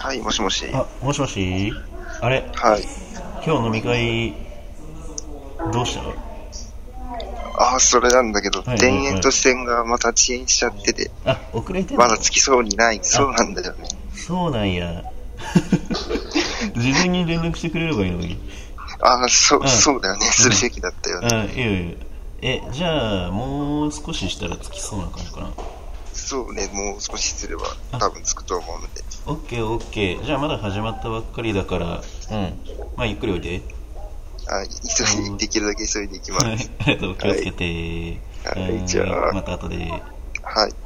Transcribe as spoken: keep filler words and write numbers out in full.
はい、もしもし。 あ、もしもし。あれ、 はい。 今日飲み会どうした？はああ、それなんだけど、 いはい田園はい。 都市線がまた遅延しちゃってて、 あ、遅れてんまだの？ 着きそうにない。 あ、 そうなんだよね。 そうなんや。事前に連絡してくれればいいのに。 ああ、そう、 うん。 そうだよね。 うん。 するべきだったよね。 うん、いいよいいよ。え、じゃあ、もう少ししたら着きそうな感じかな。 そうね、もう少しすればあ、 多分着くと思うので。 オッケーオッケー。じゃあまだ始まったばっかりだから、うん。まあ、ゆっくりおいで。 あ、急いで、 うん。 できるだけ急いでいきまはい。 す。 ありがとう。気をはい。 つけて。ははい、じゃーい。 あ、 また後で。 はい。